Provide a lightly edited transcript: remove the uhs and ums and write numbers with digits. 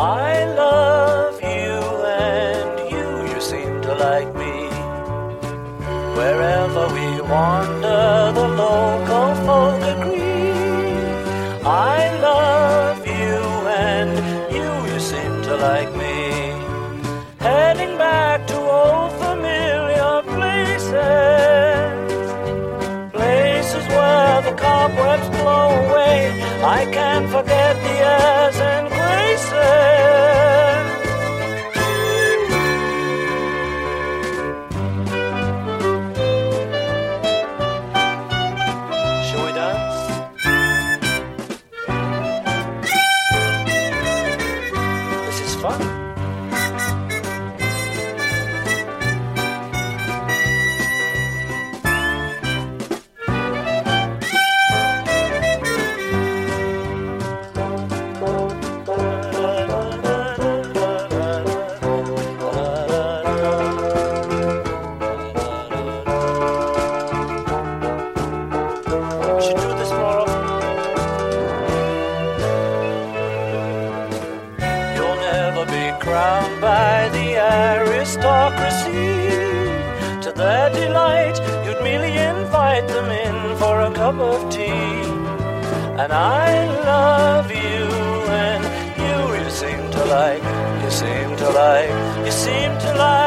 I love you and you seem to like me. Wherever we wander, the local folk agree. I love you and you seem to like me. Heading back to old familiar places where the cobwebs blow away. I can't forget the airs and graces. Shall we dance? This is fun. Crowned by the aristocracy. To their delight, you'd merely invite them in for a cup of tea. And I love you, and you seem to like, you seem to like, you seem to like.